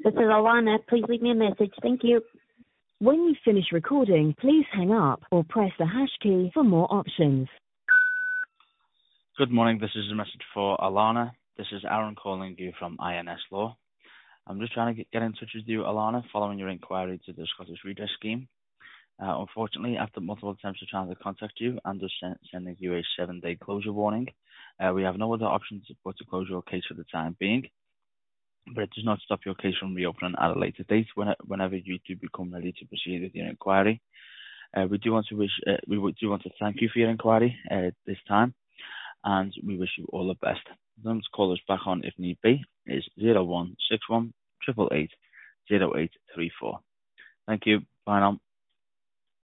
This is Alana. Please leave me a message. Thank you. When you finish recording, please hang up or press the hash key for more options. Good morning. This is a message for Alana. This is Aaron calling you from INS Law. I'm just trying to get in touch with you, Alana, following your inquiry to the Scottish Redress Scheme. Unfortunately, after multiple attempts of trying to contact you and just sending you a 7-day closure warning, we have no other options but to close your case for the time being. But it does not stop your case from reopening at a later date whenever you do become ready to proceed with your inquiry. We do want to thank you for your inquiry this time, and we wish you all the best. The number to call us back on if need be is 0161 888 0834. Thank you. Bye now.